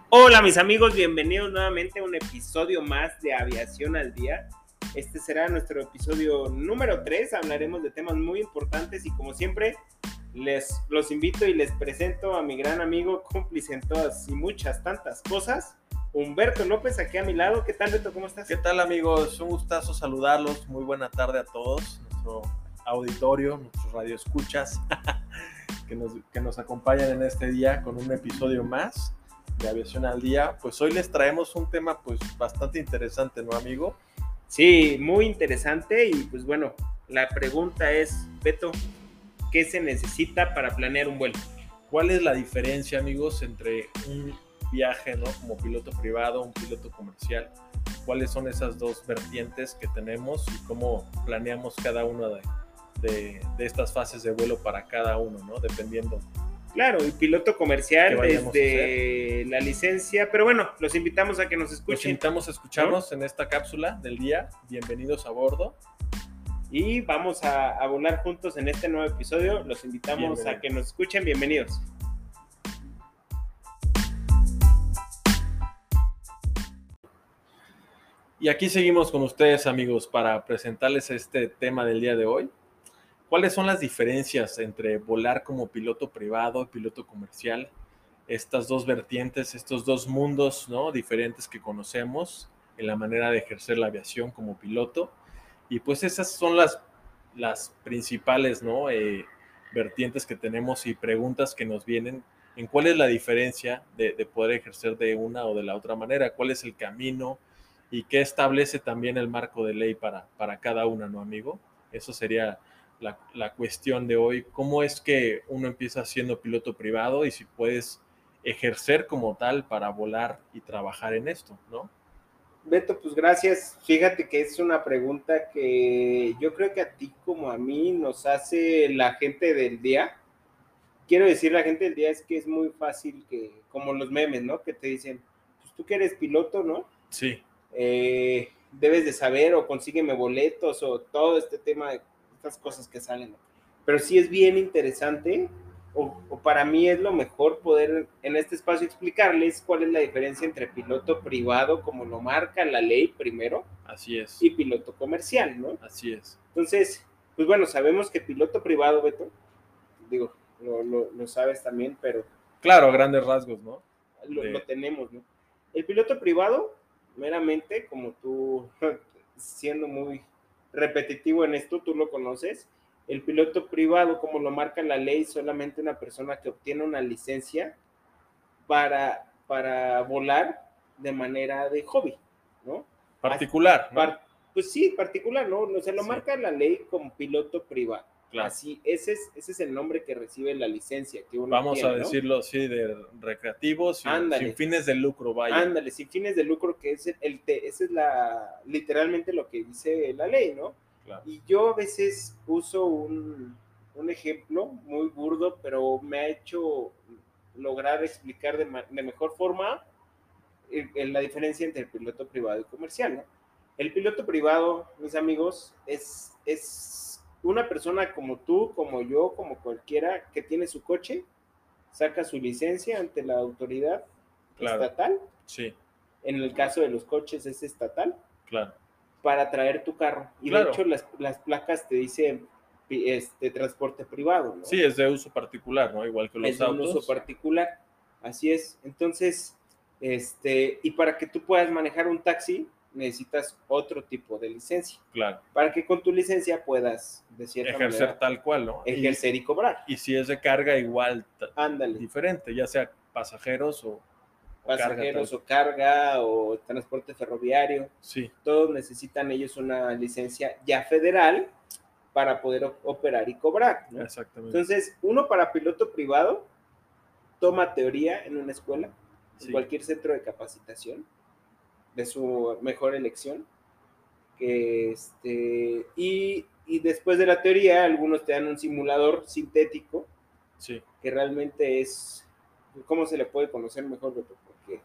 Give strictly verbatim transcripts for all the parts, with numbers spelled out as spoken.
Hola mis amigos, bienvenidos nuevamente a un episodio más de Aviación al Día. Este será nuestro episodio número tres, hablaremos de temas muy importantes y como siempre les los invito y les presento a mi gran amigo, cómplice en todas y muchas tantas cosas, Humberto López, aquí a mi lado. ¿Qué tal, Beto? ¿Cómo estás? ¿Qué tal, amigos? Un gustazo saludarlos, muy buena tarde a todos, nuestro auditorio, nuestros radioescuchas que nos, que nos acompañan en este día con un episodio más de Aviación al Día. Pues hoy les traemos un tema pues bastante interesante, ¿no, amigo? Sí, muy interesante y pues bueno, la pregunta es, Beto, ¿qué se necesita para planear un vuelo? ¿Cuál es la diferencia, amigos, entre un viaje, ¿no? como piloto privado, un piloto comercial? ¿Cuáles son esas dos vertientes que tenemos y cómo planeamos cada una de, de, de estas fases de vuelo para cada uno, ¿no? Dependiendo. Claro, y piloto comercial desde la licencia, pero bueno, los invitamos a que nos escuchen. Los invitamos a escucharnos, ¿no?, en esta cápsula del día. Bienvenidos a bordo. Y vamos a, a volar juntos en este nuevo episodio. Los invitamos a que nos escuchen. Bienvenidos. Y aquí seguimos con ustedes, amigos, para presentarles este tema del día de hoy. ¿Cuáles son las diferencias entre volar como piloto privado y piloto comercial? Estas dos vertientes, estos dos mundos, ¿no?, diferentes que conocemos en la manera de ejercer la aviación como piloto. Y pues esas son las, las principales, ¿no?, eh, vertientes que tenemos y preguntas que nos vienen en cuál es la diferencia de, de poder ejercer de una o de la otra manera, cuál es el camino y qué establece también el marco de ley para, para cada una, ¿no, amigo? Eso sería la, la cuestión de hoy. ¿Cómo es que uno empieza siendo piloto privado y si puedes ejercer como tal para volar y trabajar en esto, ¿no? Beto, pues gracias. Fíjate que es una pregunta que yo creo que a ti como a mí nos hace la gente del día. Quiero decir la gente del día es que es muy fácil que, como los memes, ¿no? Que te dicen, pues tú que eres piloto, ¿no? Sí. Eh, debes de saber o consígueme boletos o todo este tema de estas cosas que salen, ¿no? Pero sí es bien interesante o, o para mí es lo mejor poder en este espacio explicarles cuál es la diferencia entre piloto privado, como lo marca la ley primero, así es, y piloto comercial, ¿no? Así es. Entonces, pues bueno, sabemos que piloto privado, Beto, digo, lo, lo, lo sabes también, pero... Claro, a grandes rasgos, ¿no? Lo, de... lo tenemos, ¿no? El piloto privado, meramente, como tú, siendo muy repetitivo en esto, tú lo conoces, el piloto privado, como lo marca la ley, solamente una persona que obtiene una licencia para, para volar de manera de hobby, ¿no? Particular, ¿no? Par, pues sí, particular, ¿no? O sea, lo sí. marca la ley como piloto privado. Claro. Así, ese es, ese es el nombre que recibe la licencia que uno Vamos tiene, a decirlo, ¿no?, sí, de recreativo, sin, sin fines de lucro, vaya. Ándale, sin fines de lucro, que es el, el ese es la, literalmente lo que dice la ley, ¿no? Claro. Y yo a veces uso un, un ejemplo muy burdo, pero me ha hecho lograr explicar de, de mejor forma el, el, la diferencia entre el piloto privado y comercial, ¿no? El piloto privado, mis amigos, es, es una persona como tú, como yo, como cualquiera que tiene su coche, saca su licencia ante la autoridad, claro, estatal. Sí. En el caso de los coches es estatal. Claro. Para traer tu carro. Y claro, de hecho las, las placas te dicen este, transporte privado, ¿no? Sí, es de uso particular, ¿no? Igual que los es de autos. Es de uso particular. Así es. Entonces, este, y para que tú puedas manejar un taxi, necesitas otro tipo de licencia. Claro. Para que con tu licencia puedas, de cierta ejercer manera, tal cual, ¿no? Ejercer y, y cobrar. Y si es de carga, igual. Ándale. Diferente, ya sea pasajeros o, o pasajeros carga, o carga o transporte ferroviario. Sí. Todos necesitan ellos una licencia ya federal para poder operar y cobrar, ¿no? Exactamente. Entonces, uno para piloto privado toma teoría en una escuela, sí. en cualquier centro de capacitación, de su mejor elección, que este, y, y después de la teoría, algunos te dan un simulador sintético, sí. que realmente es, ¿cómo se le puede conocer mejor? Porque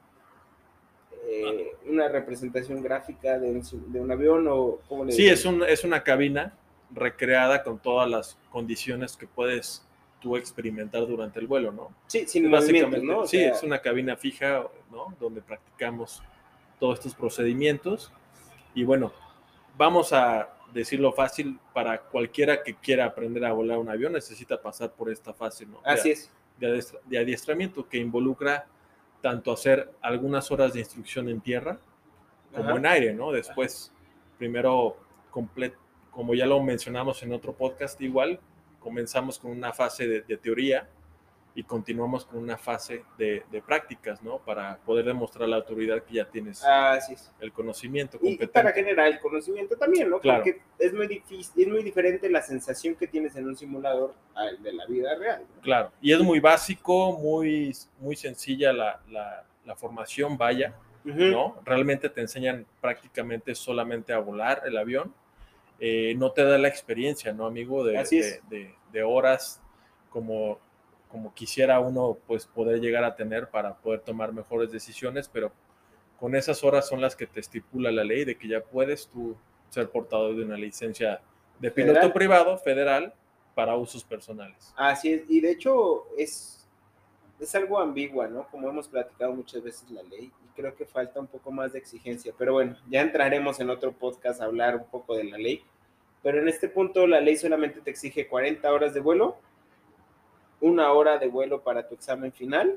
eh, una representación gráfica de un, de un avión o ¿cómo le sí, es, un, es una cabina recreada con todas las condiciones que puedes tú experimentar durante el vuelo, ¿no? Sí, sin movimiento, ¿no? O sí, sea, es una cabina fija, ¿no? Donde practicamos todos estos procedimientos. Y bueno, vamos a decirlo fácil, para cualquiera que quiera aprender a volar un avión necesita pasar por esta fase, ¿no? Así de, es. De, adiestra, de adiestramiento, que involucra tanto hacer algunas horas de instrucción en tierra como Ajá. en aire, ¿no? Después, Ajá. primero, complet, como ya lo mencionamos en otro podcast, igual, comenzamos con una fase de, de teoría y continuamos con una fase de, de prácticas, ¿no? Para poder demostrar la autoridad que ya tienes, Así es. el conocimiento competente. Y, y para generar el conocimiento también, ¿no? Claro. Porque es muy difícil, es muy diferente la sensación que tienes en un simulador al de la vida real, ¿no? Claro, y es muy básico, muy, muy sencilla la, la, la formación, vaya, uh-huh. ¿no? Realmente te enseñan prácticamente solamente a volar el avión. Eh, no te da la experiencia, ¿no, amigo? De, Así es. de, de, de horas como, como quisiera uno pues, poder llegar a tener para poder tomar mejores decisiones, pero con esas horas son las que te estipula la ley de que ya puedes tú ser portador de una licencia de piloto federal. privado federal para usos personales. Así es, y de hecho es, es algo ambigua, ¿no? Como hemos platicado muchas veces la ley, y creo que falta un poco más de exigencia, pero bueno, ya entraremos en otro podcast a hablar un poco de la ley, pero en este punto la ley solamente te exige cuarenta horas de vuelo, una hora de vuelo para tu examen final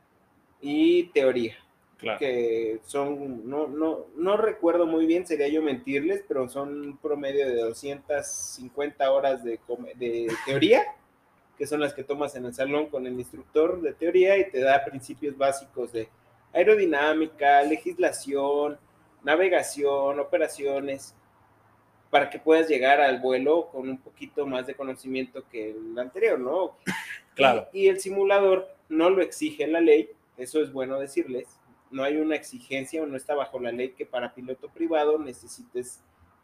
y teoría. Claro. Que son, no, no, no recuerdo muy bien, sería yo mentirles, pero son un promedio de doscientas cincuenta horas de, de teoría, que son las que tomas en el salón con el instructor de teoría y te da principios básicos de aerodinámica, legislación, navegación, operaciones, para que puedas llegar al vuelo con un poquito más de conocimiento que el anterior, ¿no? Claro. Y, y el simulador no lo exige la ley, eso es bueno decirles. No hay una exigencia o no está bajo la ley que para piloto privado necesites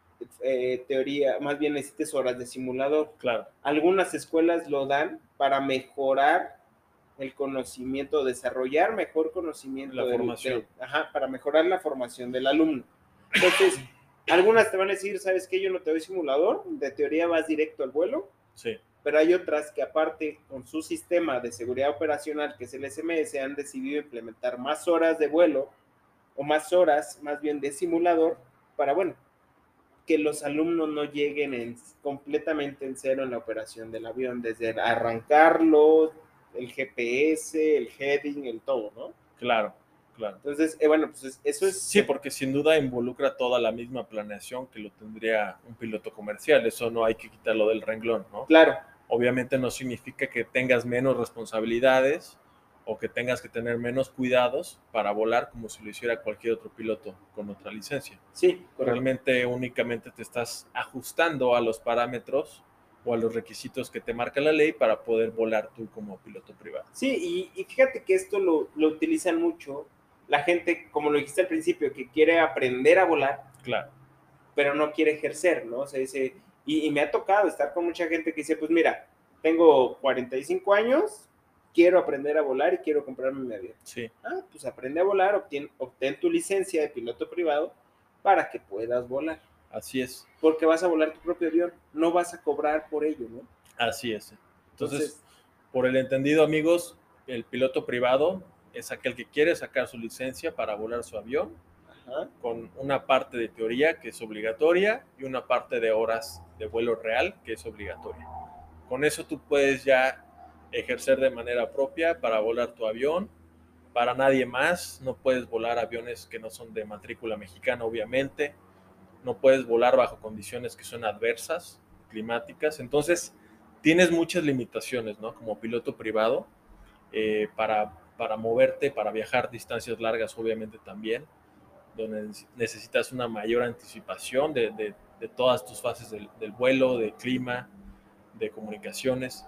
eh, teoría, más bien necesites horas de simulador. Claro. Algunas escuelas lo dan para mejorar el conocimiento, desarrollar mejor conocimiento. La del, formación. del, ajá, para mejorar la formación del alumno. Entonces, algunas te van a decir, ¿sabes qué? Yo no te doy simulador, de teoría vas directo al vuelo. Sí. Pero hay otras que aparte con su sistema de seguridad operacional, que es el S M S, han decidido implementar más horas de vuelo o más horas más bien de simulador para, bueno, que los alumnos no lleguen en, completamente en cero en la operación del avión, desde arrancarlo, el G P S, el heading, el todo, ¿no? Claro, claro. Entonces, eh, bueno, pues eso es... Sí, porque sin duda involucra toda la misma planeación que lo tendría un piloto comercial, eso no hay que quitarlo del renglón, ¿no? Claro. Obviamente no significa que tengas menos responsabilidades o que tengas que tener menos cuidados para volar como si lo hiciera cualquier otro piloto con otra licencia. Sí, correcto. Realmente únicamente te estás ajustando a los parámetros o a los requisitos que te marca la ley para poder volar tú como piloto privado. Sí, y, y fíjate que esto lo, lo utilizan mucho la gente, como lo dijiste al principio, que quiere aprender a volar, claro, pero no quiere ejercer, ¿no? O sea, dice, y, y me ha tocado estar con mucha gente que dice, pues mira, tengo cuarenta y cinco años, quiero aprender a volar y quiero comprarme mi avión. Sí. Ah, pues aprende a volar, obtien, obtén tu licencia de piloto privado para que puedas volar. Así es. Porque vas a volar tu propio avión, no vas a cobrar por ello, ¿no? Así es. Entonces, Entonces por el entendido, amigos, el piloto privado es aquel que quiere sacar su licencia para volar su avión, ajá, con una parte de teoría que es obligatoria y una parte de horas de vuelo real que es obligatoria. Con eso tú puedes ya ejercer de manera propia para volar tu avión, para nadie más. No puedes volar aviones que no son de matrícula mexicana, obviamente. No puedes volar bajo condiciones que son adversas, climáticas. Entonces, tienes muchas limitaciones, ¿no? Como piloto privado, eh, para, para moverte, para viajar distancias largas, obviamente también, donde necesitas una mayor anticipación de, de, de todas tus fases del, del vuelo, de clima, de comunicaciones.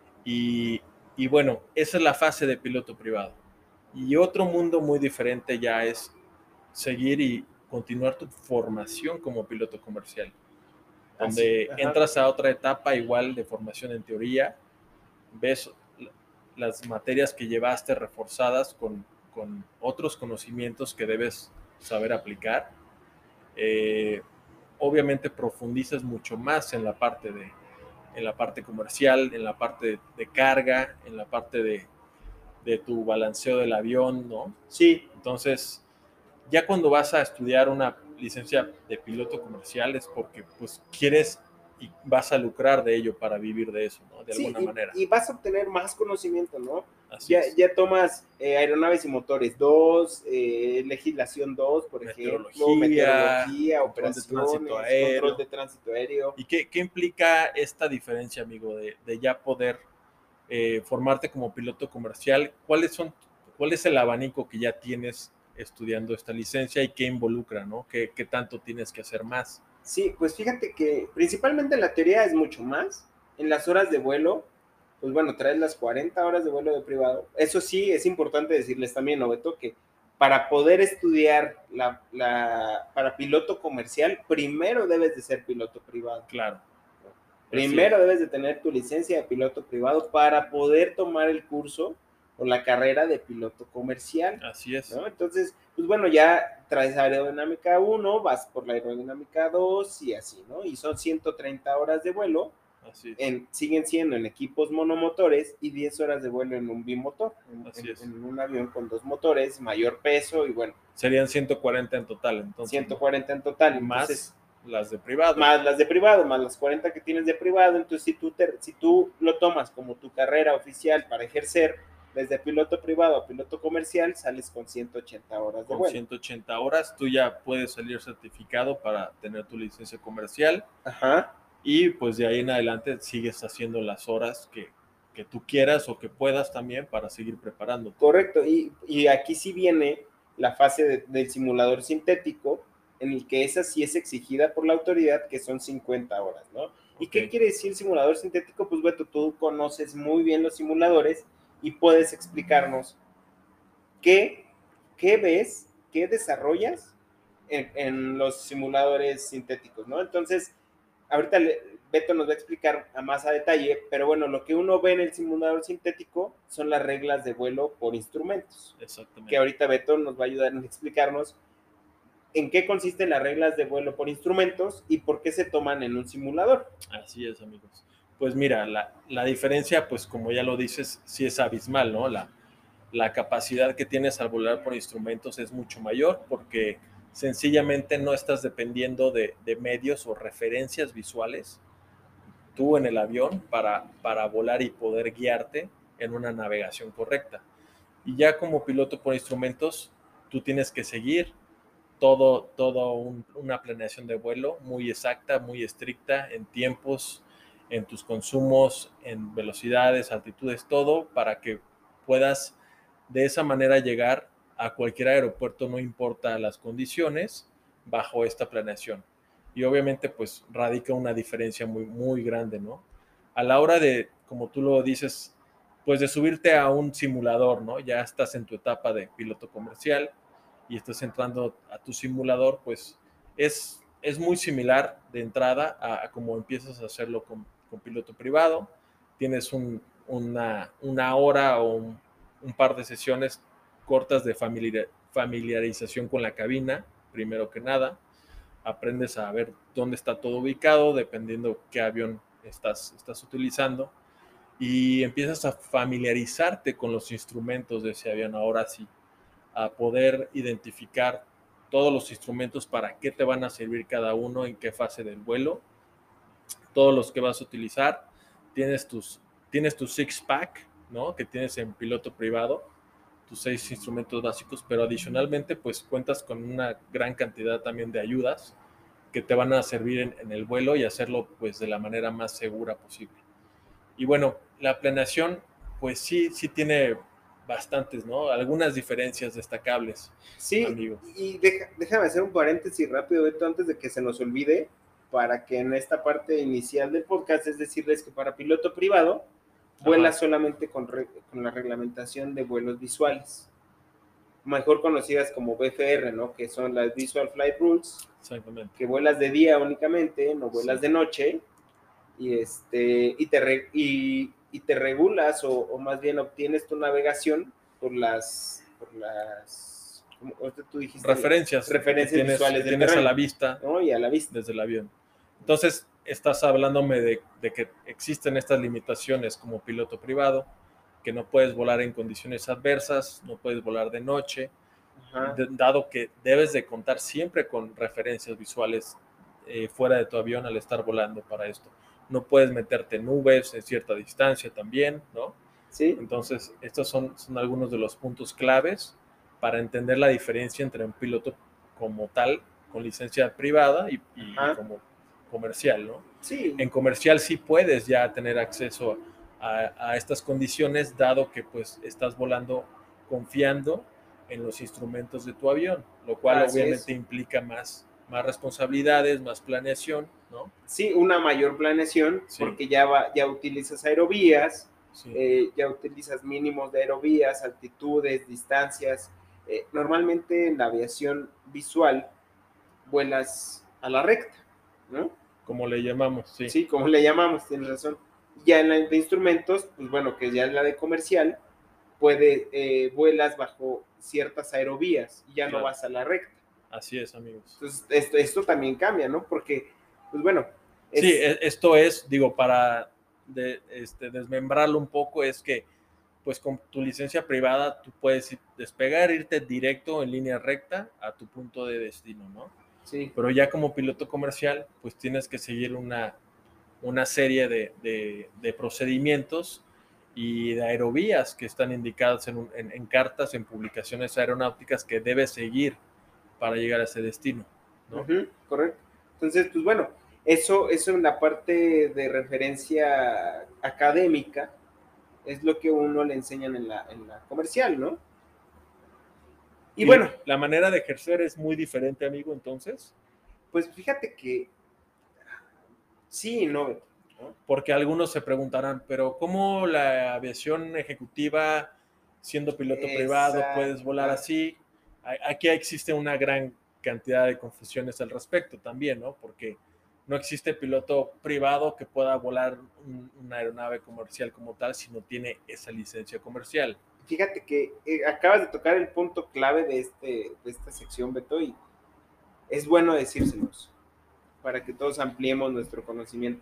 Y, y bueno, esa es la fase de piloto privado. Y otro mundo muy diferente ya es seguir y continuar tu formación como piloto comercial, donde Así, entras a otra etapa igual de formación en teoría, ves las materias que llevaste reforzadas con, con otros conocimientos que debes saber aplicar. Eh, obviamente profundizas mucho más en la parte de en la parte comercial, en la parte de, de carga, en la parte de, de tu balanceo del avión, ¿no? Sí. Entonces, ya cuando vas a estudiar una licencia de piloto comercial es porque pues quieres y vas a lucrar de ello para vivir de eso, ¿no? De sí, alguna y, manera. Y vas a obtener más conocimiento, ¿no? Así ya, es. ya tomas eh, aeronaves y motores dos, eh, legislación dos, por meteorología, ejemplo, meteorología, control de tránsito operaciones, aéreo. control de tránsito aéreo. ¿Y qué, qué implica esta diferencia, amigo, de, de ya poder eh, formarte como piloto comercial? ¿Cuáles son, cuál es el abanico que ya tienes estudiando esta licencia y qué involucra, ¿no? ¿Qué, qué tanto tienes que hacer más? Sí, pues fíjate que principalmente en la teoría es mucho más. En las horas de vuelo, pues bueno, traes las cuarenta horas de vuelo de privado. Eso sí, es importante decirles también, ¿no, Beto? Que para poder estudiar la, la, para piloto comercial, primero debes de ser piloto privado. Claro. Primero debes de tener tu licencia de piloto privado para poder tomar el curso o la carrera de piloto comercial. Así es. ¿no? Entonces, pues bueno, ya traes aerodinámica uno, vas por la aerodinámica dos y así, ¿no? Y son ciento treinta horas de vuelo. Así es. En, siguen siendo en equipos monomotores y diez horas de vuelo en un bimotor, en, Así en, es. en un avión con dos motores, mayor peso y bueno. Serían ciento cuarenta en total, entonces. ciento cuarenta en total. Más entonces, las de privado. Más las de privado, más las cuarenta que tienes de privado. Entonces, si tú, te, si tú lo tomas como tu carrera oficial para ejercer desde piloto privado a piloto comercial, sales con ciento ochenta horas de con vuelo. ciento ochenta horas, tú ya puedes salir certificado para tener tu licencia comercial. Ajá. Y pues de ahí en adelante sigues haciendo las horas que, que tú quieras o que puedas también para seguir preparando. Correcto. Y, y aquí sí viene la fase de, del simulador sintético, en el que esa sí es exigida por la autoridad, que son cincuenta horas, ¿no? ¿Y okay. qué quiere decir simulador sintético? Pues Beto, tú conoces muy bien los simuladores y puedes explicarnos qué, qué ves, qué desarrollas en, en los simuladores sintéticos, ¿no? Entonces, ahorita Beto nos va a explicar a más a detalle, pero bueno, lo que uno ve en el simulador sintético son las reglas de vuelo por instrumentos. Exactamente. Que ahorita Beto nos va a ayudar a explicarnos en qué consisten las reglas de vuelo por instrumentos y por qué se toman en un simulador. Así es, amigos. Pues mira, la, la diferencia, pues como ya lo dices, sí es abismal, ¿no? La, la capacidad que tienes al volar por instrumentos es mucho mayor porque sencillamente no estás dependiendo de, de medios o referencias visuales tú en el avión para, para volar y poder guiarte en una navegación correcta. Y ya como piloto por instrumentos, tú tienes que seguir todo, todo un, una planeación de vuelo muy exacta, muy estricta en tiempos, en tus consumos, en velocidades, altitudes, todo para que puedas de esa manera llegar a cualquier aeropuerto, no importa las condiciones, bajo esta planeación. Y obviamente pues radica una diferencia muy, muy grande, ¿no? A la hora de, como tú lo dices, pues de subirte a un simulador, ¿no? Ya estás en tu etapa de piloto comercial y estás entrando a tu simulador, pues es, es muy similar de entrada a, a como empiezas a hacerlo con, con piloto privado. Tienes un, una, una hora o un, un par de sesiones cortas de familiar, familiarización con la cabina, primero que nada. Aprendes a ver dónde está todo ubicado, dependiendo qué avión estás, estás utilizando. Y empiezas a familiarizarte con los instrumentos de ese avión, ahora sí, a poder identificar todos los instrumentos, para qué te van a servir cada uno, en qué fase del vuelo, todos los que vas a utilizar. Tienes tus, tienes tu six-pack, ¿no? Que tienes en piloto privado, tus seis instrumentos básicos, pero adicionalmente pues cuentas con una gran cantidad también de ayudas que te van a servir en, en el vuelo y hacerlo pues de la manera más segura posible. Y bueno, la planeación pues sí, sí tiene bastantes, ¿no? Algunas diferencias destacables. Sí, amigo. Y deja, déjame hacer un paréntesis rápido, Beto, antes de que se nos olvide, para que en esta parte inicial del podcast es decirles que para piloto privado vuela Ajá. solamente con, re, con la reglamentación de vuelos visuales, mejor conocidas como V F R, ¿no? Que son las Visual Flight Rules. Exactamente. Que vuelas de día únicamente, no vuelas sí. de noche, y, este, y, te, re, y, y te regulas, o, o más bien obtienes tu navegación por las, por las como tú dijiste, referencias, referencias tienes, visuales que tienes terreno, a la vista, ¿no? Y a la vista desde el avión. Entonces, estás hablándome de, de que existen estas limitaciones como piloto privado, que no puedes volar en condiciones adversas, no puedes volar de noche, de, dado que debes de contar siempre con referencias visuales eh, fuera de tu avión al estar volando para esto. No puedes meterte en nubes en cierta distancia también, ¿no? Sí. Entonces, estos son, son algunos de los puntos claves para entender la diferencia entre un piloto como tal, con licencia privada y, y como comercial, ¿no? Sí. En comercial sí puedes ya tener acceso a, a estas condiciones, dado que pues estás volando confiando en los instrumentos de tu avión, lo cual Así obviamente es. implica más, más responsabilidades, más planeación, ¿no? Sí, una mayor planeación, sí. porque ya, va, ya utilizas aerovías, sí. eh, ya utilizas mínimos de aerovías, altitudes, distancias. Eh, normalmente en la aviación visual vuelas a la recta, ¿no? Como le llamamos, sí. Sí, como le llamamos, tienes razón. Ya en la de instrumentos, pues bueno, que ya es la de comercial, puede, eh, vuelas bajo ciertas aerovías y ya claro. no vas a la recta. Así es, amigos. Entonces, esto, esto también cambia, ¿no? Porque, pues bueno. Es... Sí, esto es, digo, para de, este, desmembrarlo un poco, es que, pues con tu licencia privada, tú puedes despegar, irte directo en línea recta a tu punto de destino, ¿no? Sí. Pero ya como piloto comercial, pues tienes que seguir una, una serie de, de, de procedimientos y de aerovías que están indicadas en, en, en cartas, en publicaciones aeronáuticas que debes seguir para llegar a ese destino, ¿no? Uh-huh, correcto. Entonces, pues bueno, eso, eso en la parte de referencia académica es lo que uno le enseñan en la, en la comercial, ¿no? Y, y bueno, la manera de ejercer es muy diferente, amigo, entonces. Pues fíjate que sí y no, ¿no? Porque algunos se preguntarán, pero ¿cómo la aviación ejecutiva, siendo piloto Exacto. privado, puedes volar así? Aquí existe una gran cantidad de confusiones al respecto también, ¿no? Porque no existe piloto privado que pueda volar un, una aeronave comercial como tal si no tiene esa licencia comercial. Fíjate que eh, acabas de tocar el punto clave de, este, de esta sección, Beto, y es bueno decírselos para que todos ampliemos nuestro conocimiento.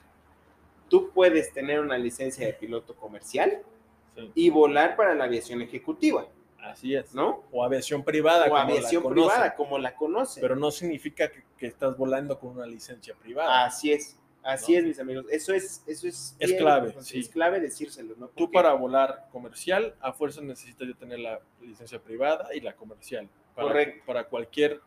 Tú puedes tener una licencia de piloto comercial sí. y volar para la aviación ejecutiva. Así es. ¿No? O aviación privada. O como aviación la privada, como la conocen. Pero no significa que, que estás volando con una licencia privada. Así es. Así ¿no? es, mis amigos. Eso es, eso es, es clave. Sí. Es clave decírselo, ¿no? Tú para volar comercial, a fuerza necesitas ya tener la licencia privada y la comercial. Para, Correcto. Para cualquier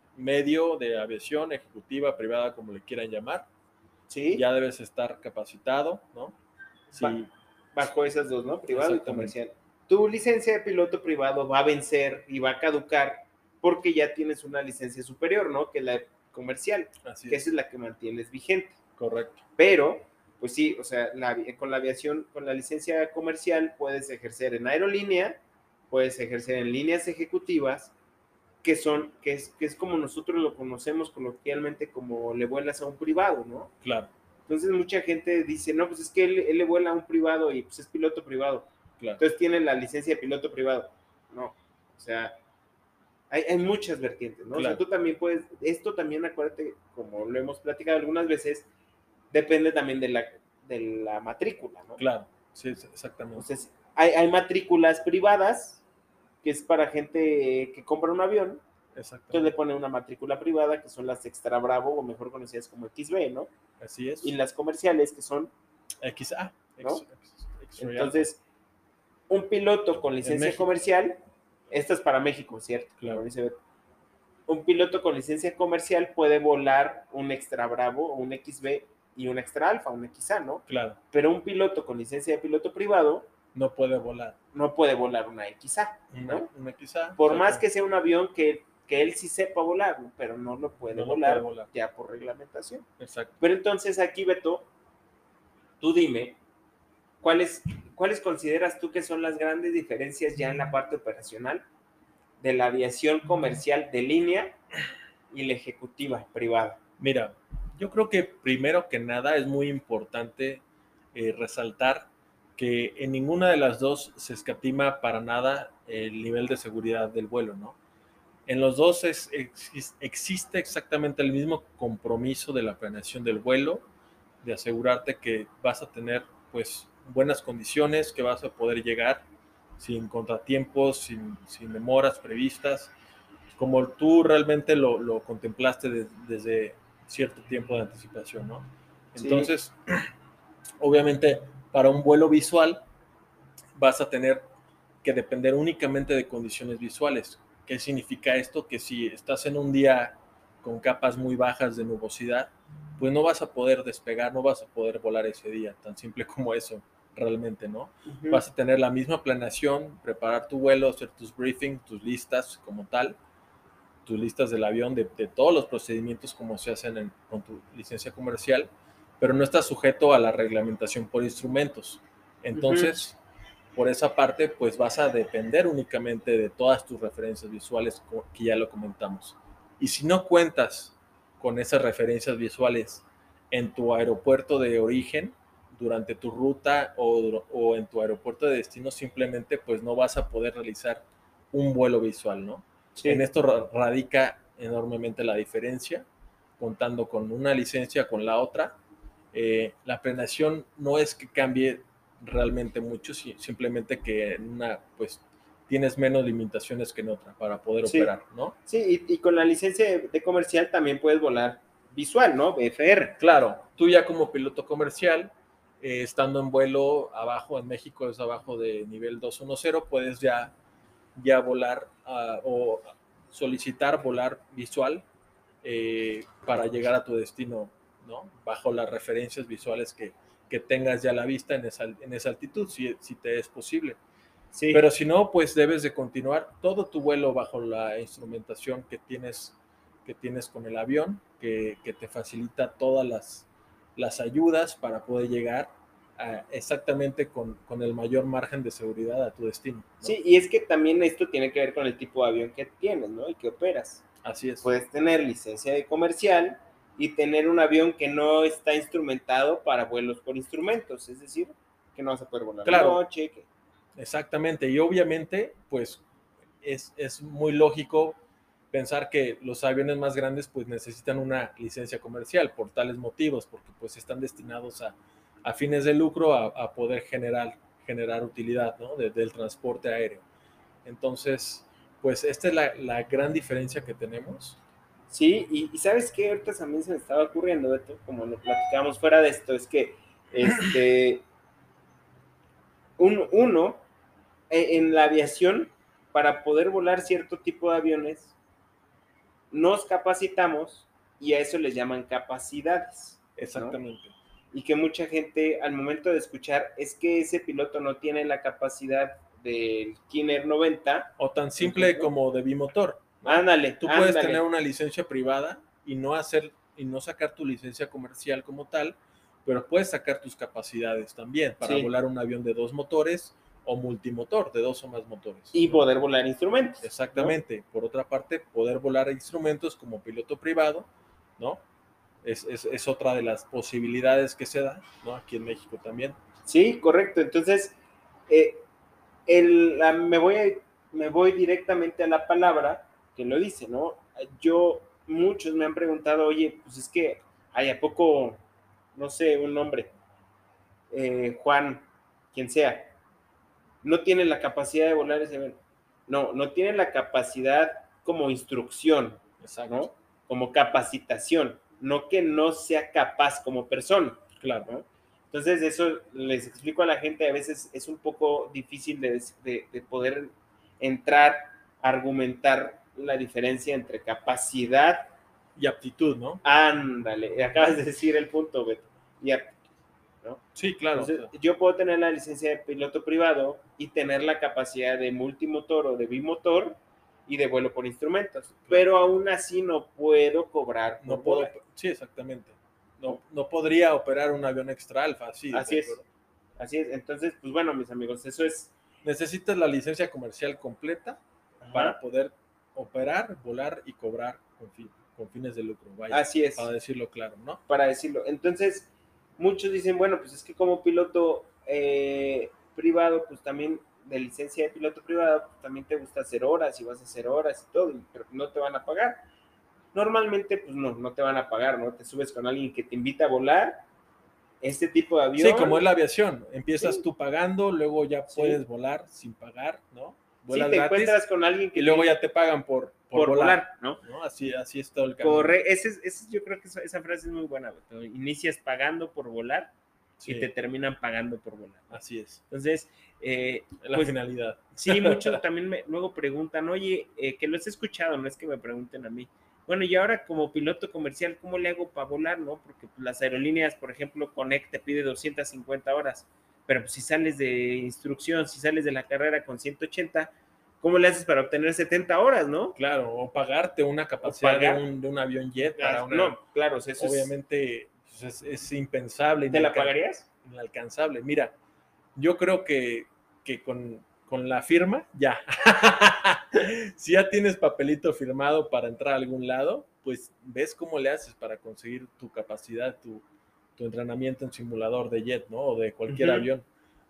medio de aviación ejecutiva, privada, como le quieran llamar. Sí. Ya debes estar capacitado, ¿no? Sí. Bajo esas dos, ¿no? Privado y comercial. Tu licencia de piloto privado va a vencer y va a caducar porque ya tienes una licencia superior, ¿no? Que la comercial, Así que es. esa es la que mantienes vigente. Correcto. Pero, pues sí, o sea, la, con la aviación, con la licencia comercial puedes ejercer en aerolínea, puedes ejercer en líneas ejecutivas, que son, que es, que es como nosotros lo conocemos coloquialmente como le vuelas a un privado, ¿no? Claro. Entonces mucha gente dice, no, pues es que él, él le vuela a un privado y pues es piloto privado. Claro. Entonces tiene la licencia de piloto privado. No, o sea, hay, hay muchas vertientes, ¿no? Claro. O sea, tú también puedes, esto también acuérdate, como lo hemos platicado algunas veces, depende también de la, de la matrícula, ¿no? Claro, sí, exactamente. Entonces, hay, hay matrículas privadas, que es para gente que compra un avión. Entonces le pone una matrícula privada, que son las Extra Bravo, o mejor conocidas como X B, ¿no? Así es. Y las comerciales, que son X A, ¿no? X, X, X, Entonces, un piloto con licencia comercial, esta es para México, ¿cierto? Claro. Un piloto con licencia comercial puede volar un Extra Bravo, un X B y un Extra Alfa, un X A, ¿no? Claro. Pero un piloto con licencia de piloto privado no puede volar. No puede volar una X A, ¿no? Una, una X A. Por más sea, que sea un avión que, que él sí sepa volar, ¿no? Pero no lo puede, no volar, puede volar ya por reglamentación. Exacto. Pero entonces aquí, Beto, tú dime, ¿cuáles, ¿cuáles consideras tú que son las grandes diferencias ya en la parte operacional de la aviación comercial de línea y la ejecutiva privada? Mira, yo creo que primero que nada es muy importante eh, resaltar que en ninguna de las dos se escatima para nada el nivel de seguridad del vuelo, ¿no? En los dos es, ex, existe exactamente el mismo compromiso de la planeación del vuelo, de asegurarte que vas a tener pues buenas condiciones, que vas a poder llegar sin contratiempos, sin, sin demoras previstas, como tú realmente lo, lo contemplaste de, desde cierto tiempo de anticipación, ¿no? Entonces, sí. Obviamente, para un vuelo visual vas a tener que depender únicamente de condiciones visuales. ¿Qué significa esto? Que si estás en un día con capas muy bajas de nubosidad, pues no vas a poder despegar, no vas a poder volar ese día, tan simple como eso, realmente, ¿no? Uh-huh. Vas a tener la misma planeación, preparar tu vuelo, hacer tus briefings, tus listas como tal, tus listas del avión, de, de todos los procedimientos como se hacen en, con tu licencia comercial, pero no estás sujeto a la reglamentación por instrumentos. Entonces, uh-huh. por esa parte, pues vas a depender únicamente de todas tus referencias visuales, que ya lo comentamos. Y si no cuentas con esas referencias visuales en tu aeropuerto de origen, durante tu ruta o, o en tu aeropuerto de destino, simplemente pues no vas a poder realizar un vuelo visual, ¿no? Sí. En esto radica enormemente la diferencia, contando con una licencia con la otra. Eh, la planeación no es que cambie realmente mucho, simplemente que en una, pues, tienes menos limitaciones que en otra para poder sí. operar, ¿no? Sí, y, y con la licencia de, de comercial también puedes volar visual, ¿no? V F R. Claro, tú ya como piloto comercial, eh, estando en vuelo abajo, en México es abajo de nivel doscientos diez, puedes ya ya volar uh, o solicitar volar visual eh, para llegar a tu destino, ¿no? Bajo las referencias visuales que, que tengas ya a la vista en esa, en esa altitud, si, si te es posible. Sí. Pero si no, pues debes de continuar todo tu vuelo bajo la instrumentación que tienes, que tienes con el avión, que, que te facilita todas las, las ayudas para poder llegar Uh, exactamente con, con el mayor margen de seguridad a tu destino, ¿no? Sí, y es que también esto tiene que ver con el tipo de avión que tienes, ¿no? Y que operas. Así es. Puedes tener licencia de comercial y tener un avión que no está instrumentado para vuelos por instrumentos, es decir, que no vas a poder volar claro, noche. Que... Exactamente, y obviamente, pues es, es muy lógico pensar que los aviones más grandes pues necesitan una licencia comercial por tales motivos, porque pues están destinados a a fines de lucro a, a poder generar, generar utilidad, ¿no? de, del transporte aéreo. Entonces, pues esta es la, la gran diferencia que tenemos. Sí, y, y ¿sabes qué? Ahorita también se me estaba ocurriendo, Beto, como lo platicábamos fuera de esto, es que este, un, uno, en la aviación, para poder volar cierto tipo de aviones, nos capacitamos y a eso les llaman capacidades. Exactamente. ¿no? Y que mucha gente al momento de escuchar es que ese piloto no tiene la capacidad del Kinect noventa. O tan simple ejemplo, como de bimotor. ¿no? Ándale. Tú puedes ándale. tener una licencia privada y no hacer y no sacar tu licencia comercial como tal, pero puedes sacar tus capacidades también para sí. volar un avión de dos motores o multimotor de dos o más motores. Y ¿no? poder volar instrumentos. Exactamente. ¿no? Por otra parte, poder volar instrumentos como piloto privado, ¿no? Es, es, es, otra de las posibilidades que se da, ¿no? Aquí en México también. Sí, correcto. Entonces, eh, el, la, me, voy a, me voy directamente a la palabra que lo dice, ¿no? Yo, muchos me han preguntado, oye, pues es que, hay a poco, no sé, un nombre, eh, Juan, quien sea, no tiene la capacidad de volar ese avión. No, no tiene la capacidad como instrucción, Exacto. ¿no? Como capacitación. No que no sea capaz como persona, claro. ¿no? Entonces, eso les explico a la gente, a veces es un poco difícil de, de, de poder entrar, argumentar la diferencia entre capacidad y aptitud, ¿no? Ándale, acabas de decir el punto, Beto. Y aptitud, ¿no? Sí, claro. Entonces, claro. yo puedo tener la licencia de piloto privado y tener la capacidad de multimotor o de bimotor y de vuelo por instrumentos, claro. pero aún así no puedo cobrar. No puedo, volar. Sí, exactamente. No, no podría operar un avión extra alfa, sí. Así es. Así es. Entonces, pues bueno, mis amigos, eso es. Necesitas la licencia comercial completa Ajá. para poder operar, volar y cobrar con, fin, con fines de lucro. Vaya, así es. Para decirlo claro, ¿no? Para decirlo. Entonces, muchos dicen, bueno, pues es que como piloto eh, privado, pues también de licencia de piloto privado, pues también te gusta hacer horas y vas a hacer horas y todo, pero no te van a pagar. Normalmente, pues no, no te van a pagar, ¿no? Te subes con alguien que te invita a volar este tipo de avión. Sí, como es la aviación, empiezas sí. tú pagando, luego ya puedes sí. volar sin pagar, ¿no? Vuelas sí, te gratis, encuentras con alguien que y luego ya te pagan por, por, por volar, volar, ¿no? ¿no? Así, así es todo el camino. Corre, ese, ese, yo creo que esa, esa frase es muy buena, Beto. Inicias pagando por volar sí. y te terminan pagando por volar, ¿no? Así es. Entonces, eh, la pues, finalidad. Sí, muchos también me, luego preguntan, oye, eh, que los he escuchado, no es que me pregunten a mí. Bueno, y ahora como piloto comercial, ¿cómo le hago para volar, no? Porque pues, las aerolíneas, por ejemplo, Connect te pide doscientas cincuenta horas, pero pues, si sales de instrucción, si sales de la carrera con ciento ochenta, ¿cómo le haces para obtener setenta horas, no? Claro, o pagarte una capacidad pagar, de, un, de un avión jet para una... No, claro, eso obviamente es, es, es impensable. ¿Te la pagarías? Inalcanzable. Mira, yo creo que, que con, con la firma, ya. Si ya tienes papelito firmado para entrar a algún lado, pues ves cómo le haces para conseguir tu capacidad, tu, tu entrenamiento en simulador de jet, ¿no? O de cualquier uh-huh. avión.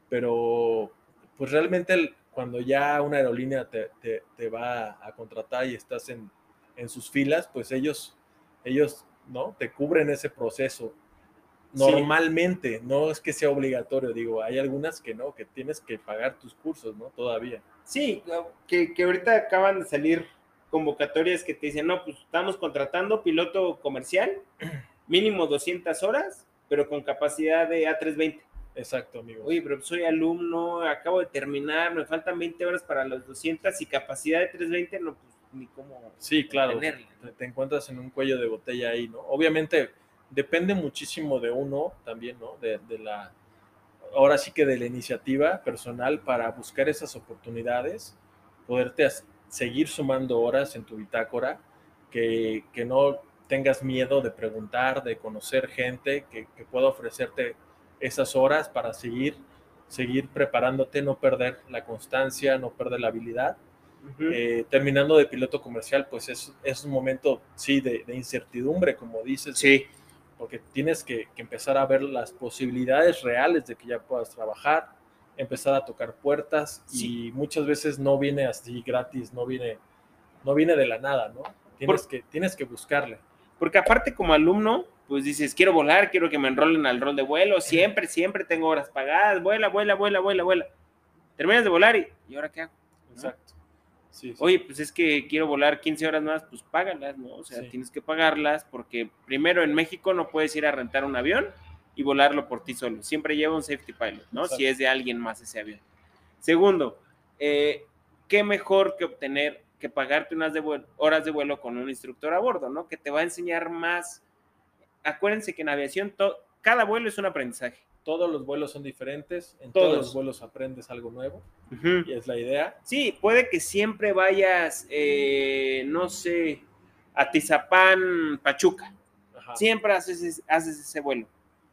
Pero, pues realmente el, cuando ya una aerolínea te, te, te va a contratar y estás en, en sus filas, pues ellos, ellos, ¿no? Te cubren ese proceso. Normalmente, sí. No es que sea obligatorio, digo, hay algunas que no, que tienes que pagar tus cursos, ¿no? Todavía. Sí, que, que ahorita acaban de salir convocatorias que te dicen, no, pues estamos contratando piloto comercial, mínimo doscientas horas, pero con capacidad de A trescientos veinte. Exacto, amigo. Oye, pero soy alumno, acabo de terminar, me faltan veinte horas para las doscientas y capacidad de trescientos veinte, no, pues ni cómo sí, claro, tenerla. Te, te encuentras en un cuello de botella ahí, ¿no? Obviamente depende muchísimo de uno también, ¿no? De, de la, ahora sí que de la iniciativa personal para buscar esas oportunidades, poderte seguir sumando horas en tu bitácora, que, que no tengas miedo de preguntar, de conocer gente que, que pueda ofrecerte esas horas para seguir, seguir preparándote, no perder la constancia, no perder la habilidad. Uh-huh. Eh, terminando de piloto comercial, pues es, es un momento, sí, de, de incertidumbre, como dices. Sí. Porque tienes que, que empezar a ver las posibilidades reales de que ya puedas trabajar, empezar a tocar puertas sí. Y muchas veces no viene así gratis, no viene, no viene de la nada, ¿no? Tienes, Por, que, tienes que buscarle. Porque aparte como alumno, pues dices, quiero volar, quiero que me enrolen al rol de vuelo, siempre, siempre tengo horas pagadas, vuela, vuela, vuela, vuela, vuela. Terminas de volar y, ¿y ahora qué hago? ¿No? Exacto. Sí, sí. Oye, pues es que quiero volar quince horas más, pues págalas, ¿no? O sea, sí. Tienes que pagarlas porque primero en México no puedes ir a rentar un avión y volarlo por ti solo. Siempre lleva un safety pilot, ¿no? Exacto. Si es de alguien más ese avión. Segundo, eh, ¿qué mejor que obtener, que pagarte unas de vuelo, horas de vuelo con un instructor a bordo, ¿no? Que te va a enseñar más. Acuérdense que en aviación to- cada vuelo es un aprendizaje. Todos los vuelos son diferentes, en todos, todos los vuelos aprendes algo nuevo, uh-huh. Y es la idea. Sí, puede que siempre vayas, eh, no sé, a Tizapán, Pachuca. Ajá. Siempre haces, haces ese vuelo.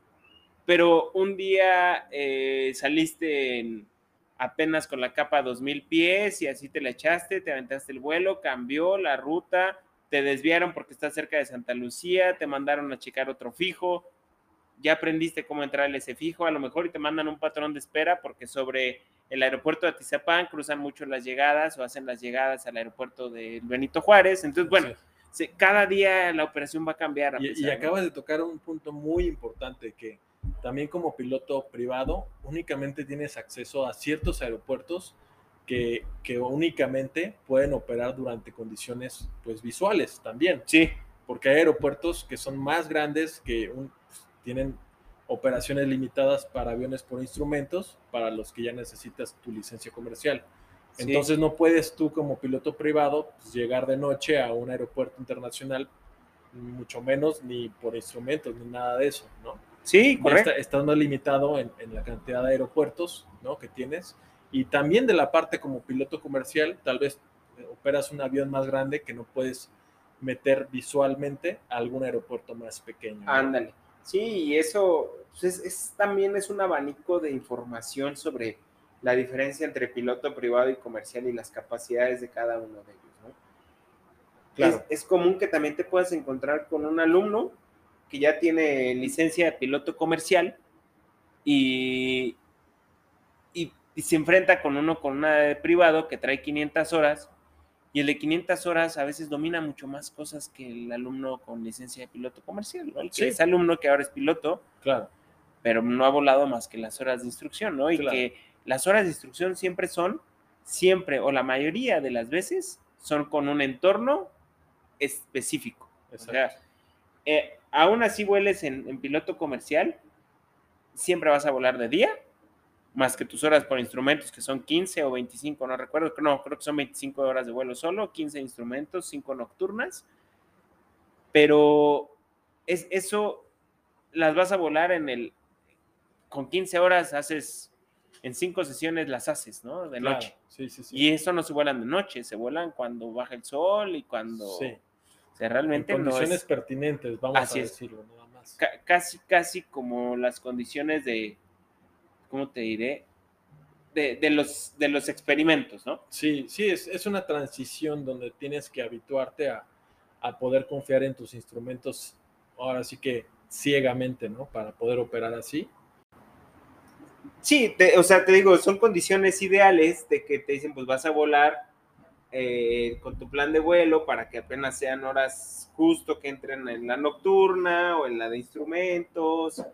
Pero un día eh, saliste en, apenas con la capa a dos mil pies y así te la echaste, te aventaste el vuelo, cambió la ruta, te desviaron porque estás cerca de Santa Lucía, te mandaron a checar otro fijo, ya aprendiste cómo entrar a ese fijo, a lo mejor y te mandan un patrón de espera porque sobre el aeropuerto de Atizapán cruzan mucho las llegadas o hacen las llegadas al aeropuerto de Benito Juárez. Entonces, bueno, sí. se, cada día la operación va a cambiar. A y, pesar, y acabas ¿no? de tocar un punto muy importante que también como piloto privado únicamente tienes acceso a ciertos aeropuertos que, que únicamente pueden operar durante condiciones pues visuales también. Sí. Porque hay aeropuertos que son más grandes, que un, pues, tienen operaciones limitadas para aviones por instrumentos, para los que ya necesitas tu licencia comercial. Sí. Entonces no puedes tú como piloto privado pues, llegar de noche a un aeropuerto internacional, mucho menos ni por instrumentos, ni nada de eso, ¿no? Sí, correcto. Está, estás más limitado en, en la cantidad de aeropuertos, ¿no? que tienes. Y también de la parte como piloto comercial, tal vez operas un avión más grande que no puedes meter visualmente a algún aeropuerto más pequeño, ¿no? Ándale. Sí, y eso pues es, es, también es un abanico de información sobre la diferencia entre piloto privado y comercial y las capacidades de cada uno de ellos, ¿no? Claro. Es, es común que también te puedas encontrar con un alumno que ya tiene licencia de piloto comercial y, y, y se enfrenta con uno con una de privado que trae quinientas horas. Y el de quinientas horas a veces domina mucho más cosas que el alumno con licencia de piloto comercial, ¿no? El que sí. es alumno que ahora es piloto. Claro. pero no ha volado más que las horas de instrucción, ¿no? Y Claro. que las horas de instrucción siempre son, siempre, o la mayoría de las veces, son con un entorno específico. Exacto. O sea, eh, aún así vueles en, en piloto comercial, siempre vas a volar de día, más que tus horas por instrumentos, que son quince o veinticinco, no recuerdo, no, creo que son veinticinco horas de vuelo solo, quince instrumentos, cinco nocturnas, pero es, eso las vas a volar en el, con quince horas haces, en cinco sesiones las haces, ¿no? De Claro. noche. Sí, sí, sí. Y eso no se vuelan de noche, se vuelan cuando baja el sol y cuando... Sí. O sea, realmente en condiciones no es... pertinentes, vamos Así a es. decirlo, nada más. Ca- casi, casi como las condiciones de, ¿cómo te diré? De, de, los, de los experimentos, ¿no? Sí, sí, es, es una transición donde tienes que habituarte a, a poder confiar en tus instrumentos, ahora sí que ciegamente, ¿no? Para poder operar así. Sí, te, o sea, te digo, son condiciones ideales de que te dicen, pues vas a volar eh, con tu plan de vuelo para que apenas sean horas justo que entren en la nocturna o en la de instrumentos.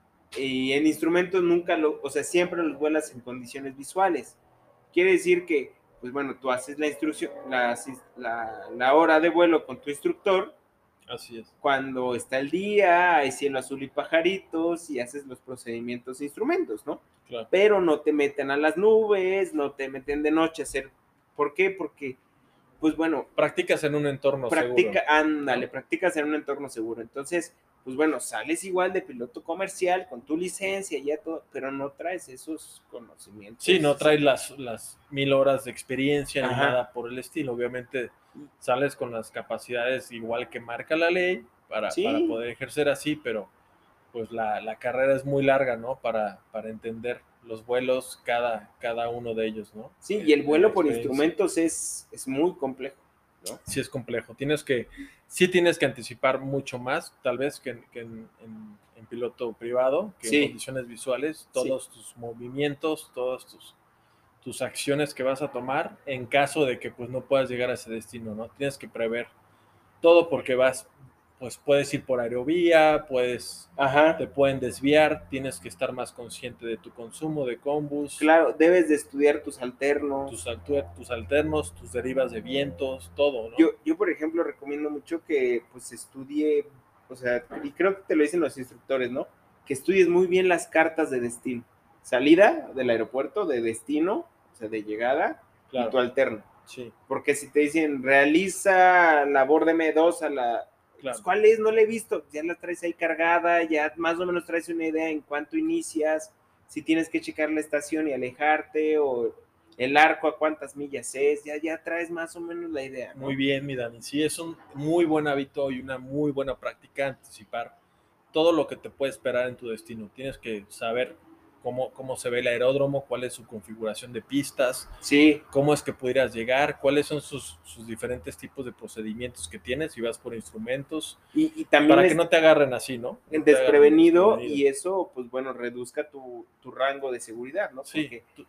Y en instrumentos nunca lo, o sea, siempre los vuelas en condiciones visuales. Quiere decir que, pues bueno, tú haces la instrucción, la, la, la hora de vuelo con tu instructor. Así es. Cuando está el día, hay cielo azul y pajaritos y haces los procedimientos de instrumentos, ¿no? Claro. Pero no te meten a las nubes, no te meten de noche a hacer. ¿Por qué? Porque, pues bueno. Practicas en un entorno practica, seguro. Ándale, ¿no? practicas en un entorno seguro. Entonces, pues bueno, sales igual de piloto comercial con tu licencia y ya todo, pero no traes esos conocimientos. Sí, no traes las, las mil horas de experiencia ni Ajá. nada por el estilo. Obviamente sales con las capacidades igual que marca la ley para, Sí. para poder ejercer así, pero pues la, la carrera es muy larga, ¿no? Para, para entender los vuelos, cada, cada uno de ellos, ¿no? Sí, y el vuelo por experiencia. instrumentos es, es muy complejo, ¿no? Sí es complejo. Tienes que, sí tienes que anticipar mucho más, tal vez, que en, que en, en, en piloto privado, que Sí. en condiciones visuales, todos Sí. tus movimientos, todas tus, tus acciones que vas a tomar en caso de que pues no puedas llegar a ese destino, ¿no? Tienes que prever todo porque vas, pues puedes ir por aerovía, puedes, Ajá. te pueden desviar, tienes que estar más consciente de tu consumo de combus. Claro, debes de estudiar tus alternos. Tus, alter, tus alternos, tus derivas de vientos, todo, ¿no? Yo, yo, por ejemplo, recomiendo mucho que pues estudie, o sea, y creo que te lo dicen los instructores, ¿no? Que estudies muy bien las cartas de destino. Salida del aeropuerto, de destino, o sea, de llegada, claro. y tu alterno. Sí. Porque si te dicen, realiza labor de M dos a la... Claro. Pues, ¿cuál es? No la he visto. Ya la traes ahí cargada, ya más o menos traes una idea en cuánto inicias, si tienes que checar la estación y alejarte, o el arco a cuántas millas es, ya, ya traes más o menos la idea, ¿no? Muy bien, mi Dani. Sí, es un muy buen hábito y una muy buena práctica anticipar todo lo que te puede esperar en tu destino. Tienes que saber cómo, cómo se ve el aeródromo, cuál es su configuración de pistas, sí. cómo es que pudieras llegar, cuáles son sus, sus diferentes tipos de procedimientos que tienes, si vas por instrumentos, y, y también para es, que no te agarren así, ¿no? En no desprevenido, desprevenido, y eso, pues bueno, reduzca tu, tu rango de seguridad, ¿no? Sí, porque, tu,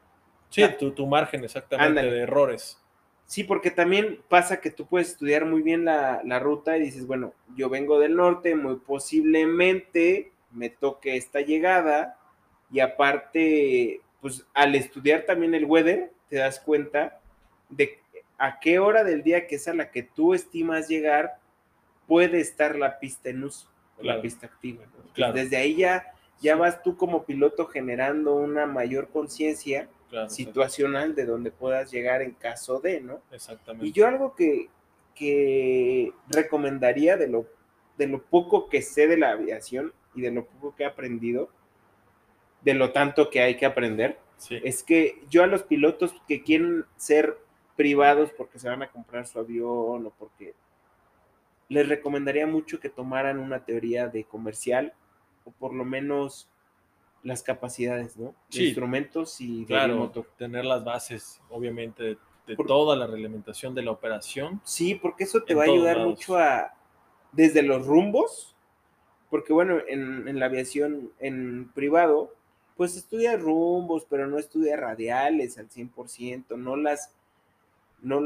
sí tu, tu margen exactamente ándale. de errores. Sí, porque también pasa que tú puedes estudiar muy bien la, la ruta y dices, bueno, yo vengo del norte, muy posiblemente me toque esta llegada, y aparte, pues al estudiar también el weather, te das cuenta de a qué hora del día, que es a la que tú estimas llegar, puede estar la pista en uso, claro. La pista activa, ¿no? Claro. Desde ahí ya, ya sí. vas tú como piloto generando una mayor conciencia claro, situacional exacto. de donde puedas llegar en caso de, ¿no? Exactamente. Y yo algo que, que recomendaría de lo, de lo poco que sé de la aviación y de lo poco que he aprendido, de lo tanto que hay que aprender, sí. es que yo a los pilotos que quieren ser privados porque se van a comprar su avión o porque les recomendaría mucho que tomaran una teoría de comercial, o por lo menos las capacidades, ¿no? De sí, instrumentos y claro, de motor. Tener las bases, obviamente, de, de por, toda la reglamentación de la operación. Sí, porque eso te va a ayudar lados. mucho a, desde los rumbos, porque bueno, en, en la aviación en privado, pues estudia rumbos, pero no estudia radiales al cien por ciento, no las... no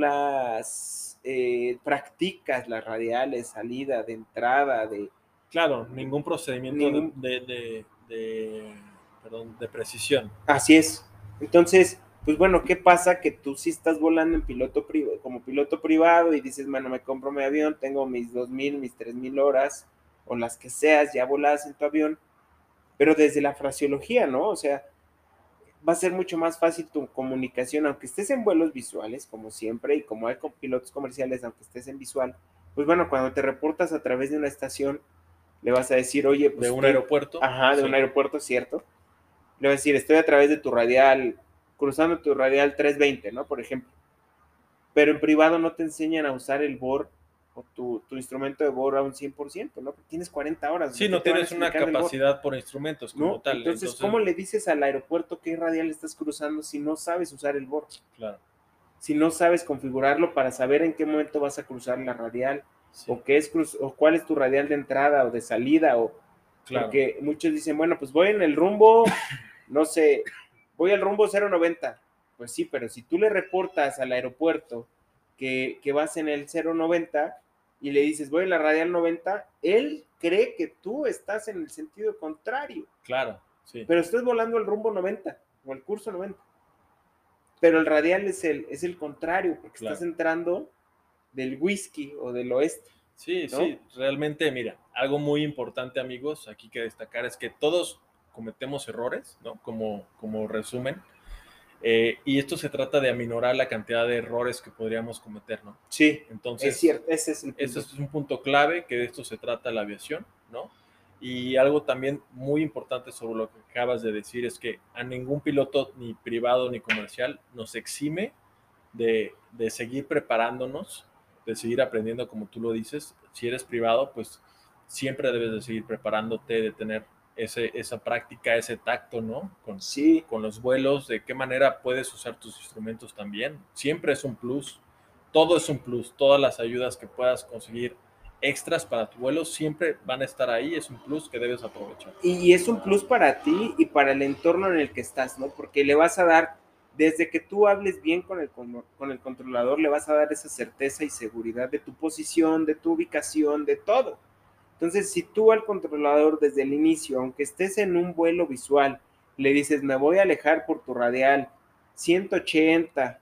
las eh, practicas, las radiales, salida, de entrada, de... Claro, ningún procedimiento ningún... De, de, de, perdón, de precisión. Así es. Entonces, pues bueno, ¿qué pasa? Que tú sí estás volando en piloto privado, como piloto privado y dices, bueno, me compro mi avión, tengo mis dos mil, mis tres mil horas, o las que seas, ya voladas en tu avión, pero desde la fraseología, ¿no? O sea, va a ser mucho más fácil tu comunicación, aunque estés en vuelos visuales, como siempre, y como hay con pilotos comerciales, aunque estés en visual, pues bueno, cuando te reportas a través de una estación, le vas a decir, oye, pues... ¿De un estoy... aeropuerto? Ajá, de sí. un aeropuerto, cierto. Le vas a decir, estoy a través de tu radial, cruzando tu radial trescientos veinte, ¿no? Por ejemplo. Pero en privado no te enseñan a usar el B O R o tu, tu instrumento de B O R a un cien por ciento, ¿no? Porque tienes cuarenta horas. Sí, no tienes una capacidad por instrumentos como ¿no? tal. Entonces, Entonces, ¿cómo le dices al aeropuerto qué radial estás cruzando si no sabes usar el B O R? Claro. Si no sabes configurarlo para saber en qué momento vas a cruzar la radial, sí. o qué es cruz, o cuál es tu radial de entrada o de salida, o claro. Porque muchos dicen, bueno, pues voy en el rumbo, no sé, voy al rumbo cero noventa. Pues sí, pero si tú le reportas al aeropuerto que, que vas en el cero noventa y le dices, voy en la radial noventa, él cree que tú estás en el sentido contrario. Claro, sí. Pero estás volando el rumbo noventa o el curso noventa. Pero el radial es el, es el contrario, porque claro. estás entrando del whisky o del oeste. Sí, ¿no? Sí, realmente, mira, algo muy importante, amigos, aquí que destacar es que todos cometemos errores, ¿no? Como, como resumen. Eh, y esto se trata de aminorar la cantidad de errores que podríamos cometer, ¿no? Sí, entonces, es cierto, ese es el punto. Ese es un punto clave, que de esto se trata la aviación, ¿no? Y algo también muy importante sobre lo que acabas de decir es que a ningún piloto, ni privado ni comercial, nos exime de, de seguir preparándonos, de seguir aprendiendo, como tú lo dices. Si eres privado, pues siempre debes de seguir preparándote, de tener ese, esa práctica, ese tacto, ¿no? Con, sí. con los vuelos, de qué manera puedes usar tus instrumentos también. Siempre es un plus. Todo es un plus. Todas las ayudas que puedas conseguir extras para tu vuelo siempre van a estar ahí. Es un plus que debes aprovechar. Y es un plus para ti y para el entorno en el que estás, ¿no? Porque le vas a dar, desde que tú hables bien con el, con el controlador, le vas a dar esa certeza y seguridad de tu posición, de tu ubicación, de todo. Entonces, si tú al controlador desde el inicio, aunque estés en un vuelo visual, le dices, me voy a alejar por tu radial ciento ochenta,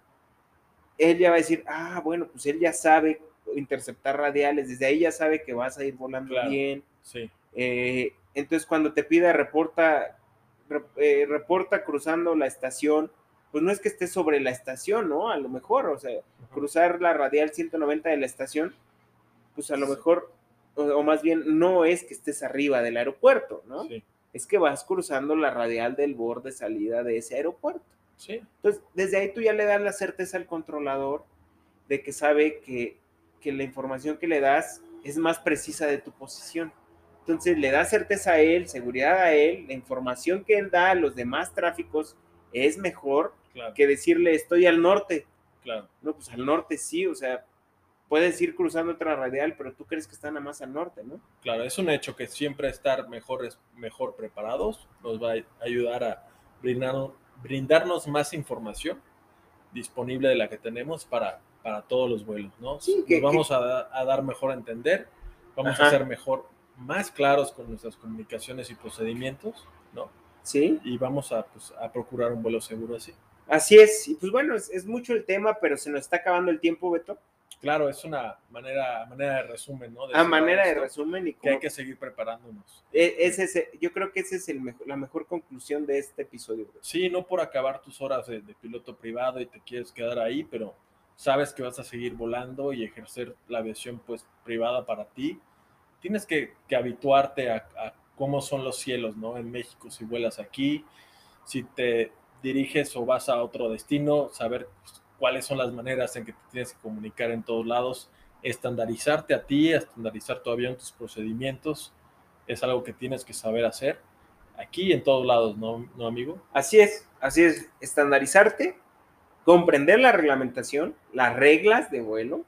él ya va a decir, ah, bueno, pues él ya sabe interceptar radiales, desde ahí ya sabe que vas a ir volando claro, bien. Sí. Eh, entonces, cuando te pida reporta, re, eh, reporta cruzando la estación, pues no es que estés sobre la estación, ¿no? A lo mejor, o sea, uh-huh. cruzar la radial ciento noventa de la estación, pues a lo sí. mejor, o, o más bien, no es que estés arriba del aeropuerto, ¿no? Sí. Es que vas cruzando la radial del borde de salida de ese aeropuerto. Sí. Entonces, desde ahí tú ya le das la certeza al controlador de que sabe que, que la información que le das es más precisa de tu posición. Entonces, le da certeza a él, seguridad a él, la información que él da a los demás tráficos es mejor claro. que decirle estoy al norte. Claro. No, pues al norte sí, o sea, puedes ir cruzando otra radial, pero tú crees que están nada más al norte, ¿no? Claro, es un hecho que siempre estar mejor, mejor preparados nos va a ayudar a brindarnos, brindarnos más información disponible de la que tenemos para, para todos los vuelos, ¿no? Sí, nos que, vamos que... A, a dar mejor a entender, vamos Ajá. a ser mejor, más claros con nuestras comunicaciones y procedimientos, ¿no? Sí. Y vamos a, pues, a procurar un vuelo seguro así. Así es, y pues bueno, es, es mucho el tema, pero se nos está acabando el tiempo, Beto. Claro, es una manera, manera de resumen, ¿no? De a manera esto, de resumen y como, que hay que seguir preparándonos. Es, es, es, yo creo que esa es el mejor, la mejor conclusión de este episodio. Sí, no por acabar tus horas de, de piloto privado y te quieres quedar ahí, pero sabes que vas a seguir volando y ejercer la aviación pues privada para ti. Tienes que, que habituarte a, a cómo son los cielos, ¿no? En México, si vuelas aquí, si te diriges o vas a otro destino, saber pues, cuáles son las maneras en que te tienes que comunicar en todos lados, estandarizarte a ti, estandarizar tu avión, tus procedimientos, es algo que tienes que saber hacer aquí en todos lados, ¿no, ¿no amigo? Así es, así es, estandarizarte, comprender la reglamentación, las reglas de vuelo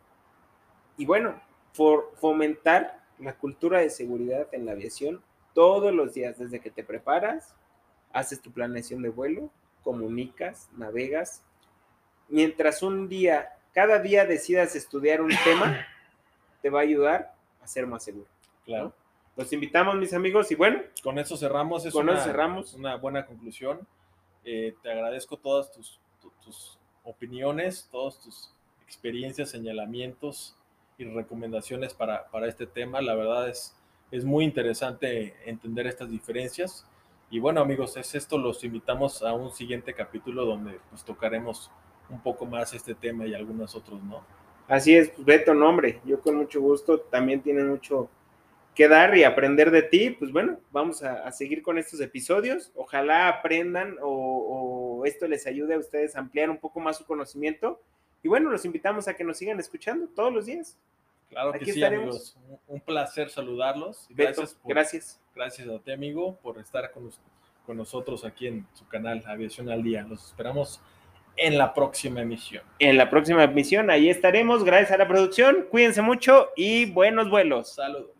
y bueno, for, fomentar la cultura de seguridad en la aviación todos los días, desde que te preparas, haces tu planeación de vuelo, comunicas, navegas, mientras un día, cada día decidas estudiar un tema, te va a ayudar a ser más seguro. Claro. ¿no? Los invitamos, mis amigos, y bueno. Con eso cerramos. Es con una, eso cerramos. una buena conclusión. Eh, te agradezco todas tus, tu, tus opiniones, todas tus experiencias, señalamientos y recomendaciones para, para este tema. La verdad es, es muy interesante entender estas diferencias. Y bueno, amigos, es esto. Los invitamos a un siguiente capítulo donde pues, tocaremos un poco más este tema y algunos otros, ¿no? Así es, pues, Beto, no, hombre, yo con mucho gusto, también tienen mucho que dar y aprender de ti. Pues bueno, vamos a, a seguir con estos episodios. Ojalá aprendan o, o esto les ayude a ustedes a ampliar un poco más su conocimiento. Y bueno, los invitamos a que nos sigan escuchando todos los días. Claro que Aquí sí, estaremos. Amigos. Un placer saludarlos. Beto, gracias, por, gracias. Gracias a ti, amigo, por estar con, con nosotros aquí en su canal Aviación al Día. Los esperamos en la próxima emisión. En la próxima emisión, ahí estaremos. Gracias a la producción. Cuídense mucho y buenos vuelos. Saludos.